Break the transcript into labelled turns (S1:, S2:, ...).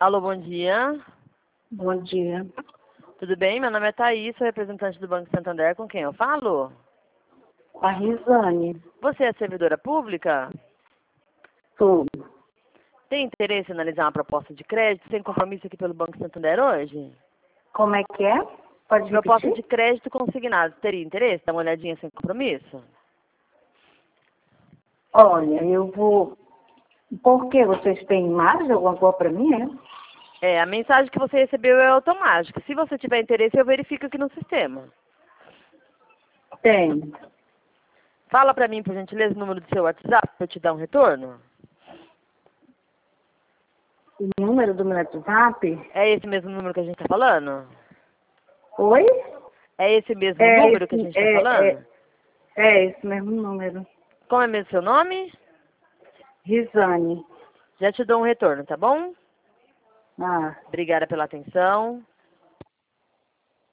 S1: Alô, bom dia.
S2: Bom dia.
S1: Tudo bem? Meu nome é Thaís, sou representante do Banco Santander. Com quem eu falo?
S2: A Risane.
S1: Você é servidora pública?
S2: Sou.
S1: Tem interesse em analisar uma proposta de crédito sem compromisso aqui pelo Banco Santander hoje?
S2: Como é que é? Pode
S1: Proposta
S2: repetir?
S1: de crédito consignado. Teria interesse? Dá uma olhadinha sem compromisso?
S2: Olha, eu vou... Por que vocês têm mais alguma coisa para mim, é?
S1: A mensagem que você recebeu é automática. Se você tiver interesse, eu verifico aqui no sistema.
S2: Tem.
S1: Fala pra mim, por gentileza, o número do seu WhatsApp para eu te dar um retorno.
S2: O número do meu WhatsApp?
S1: É esse mesmo número que a gente está falando?
S2: Oi?
S1: É esse mesmo número que a gente está falando?
S2: É esse mesmo número.
S1: Como é mesmo seu nome?
S2: Risane.
S1: Já te dou um retorno, tá bom?
S2: Ah.
S1: Obrigada pela atenção.